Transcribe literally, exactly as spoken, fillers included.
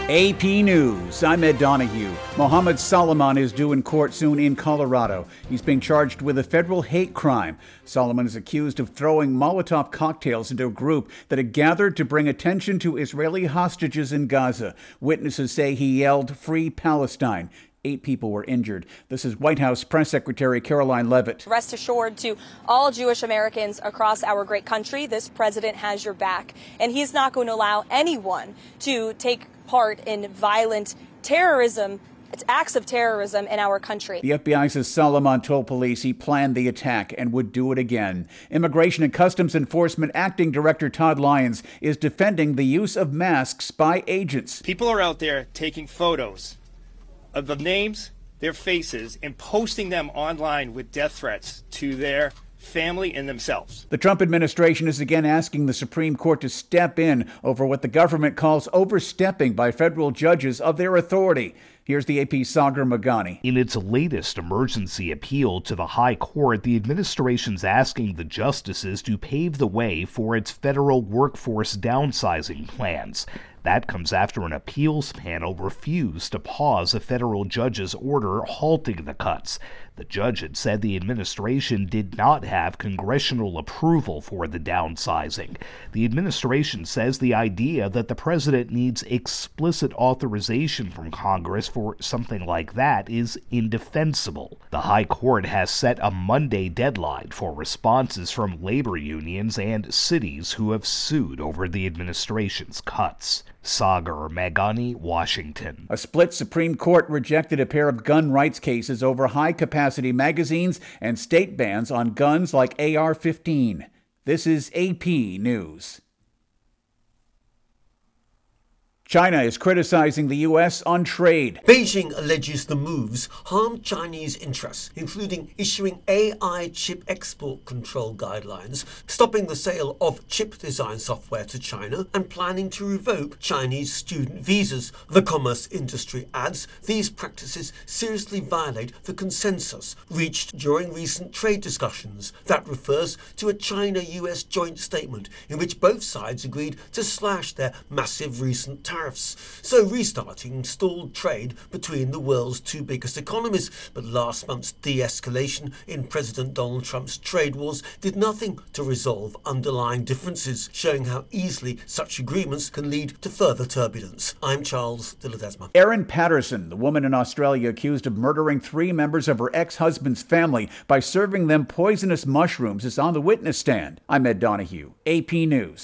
A P News, I'm Ed Donahue. Mohammed Solomon is due in court soon in Colorado. He's being charged with a federal hate crime. Solomon is accused of throwing Molotov cocktails into a group that had gathered to bring attention to Israeli hostages in Gaza. Witnesses say he yelled, "Free Palestine." Eight people were injured. This is White House Press Secretary Caroline Leavitt. Rest assured, to all Jewish Americans across our great country, this president has your back, and he's not going to allow anyone to take part in violent terrorism, acts of terrorism in our country. The F B I says Solomon told police he planned the attack and would do it again. Immigration and Customs Enforcement Acting Director Todd Lyons is defending the use of masks by agents. People are out there taking photos of the names, their faces, and posting them online with death threats to their family and themselves. The Trump administration is again asking the Supreme Court to step in over what the government calls overstepping by federal judges of their authority. Here's the A P's Sagar Meghani. In its latest emergency appeal to the High Court, the administration's asking the justices to pave the way for its federal workforce downsizing plans. That comes after an appeals panel refused to pause a federal judge's order halting the cuts. The judge had said the administration did not have congressional approval for the downsizing. The administration says the idea that the president needs explicit authorization from Congress for something like that is indefensible. The High Court has set a Monday deadline for responses from labor unions and cities who have sued over the administration's cuts. Sagar Meghani, Washington. A split Supreme Court rejected a pair of gun rights cases over high-capacity magazines and state bans on guns like A R fifteen. This is A P News. China is criticizing the U S on trade. Beijing alleges the moves harm Chinese interests, including issuing A I chip export control guidelines, stopping the sale of chip design software to China, and planning to revoke Chinese student visas. The commerce industry adds these practices seriously violate the consensus reached during recent trade discussions. That refers to a China-U S joint statement in which both sides agreed to slash their massive recent tariffs. Tariffs, so restarting stalled trade between the world's two biggest economies. But last month's de-escalation in President Donald Trump's trade wars did nothing to resolve underlying differences, showing how easily such agreements can lead to further turbulence. I'm Charles de Ledesma. Erin Patterson, the woman in Australia accused of murdering three members of her ex-husband's family by serving them poisonous mushrooms, is on the witness stand. I'm Ed Donahue, A P News.